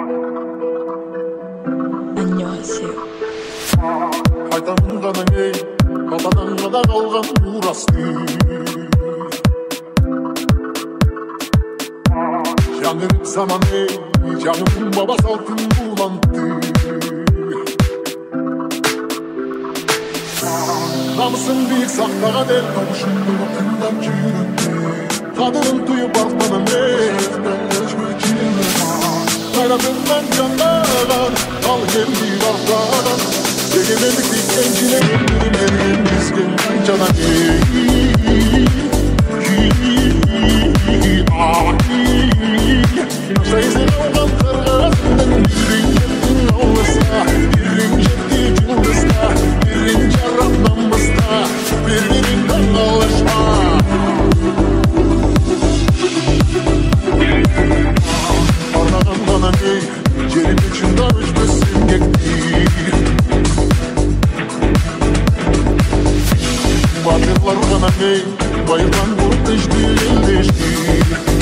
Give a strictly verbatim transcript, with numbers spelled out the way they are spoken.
안녕하세요. Айтамын ғана ей, бабадан ғана қалған мурасты. Жаңғырып заман ей, жаңым баба салтын буланты. Намысын биік сақтаған ел, қамшының тыңдап жүрінді. Қадырын тұйып артынан ей, қайратыңнан жанаған, ал келді бартаған. Егемендік дейкен жинеген, ерген бізген жанан ей. Сайзен алған қырғасының бірін жеттің ауызға, бірін жетті жұлдызға, бірін жарап намызға, бірін қаңғалышма. Арнаған ғана ей, жерім үшінда өшпесін кекті. Батырлар ғана ей, байырған бұлт ішті елдешті.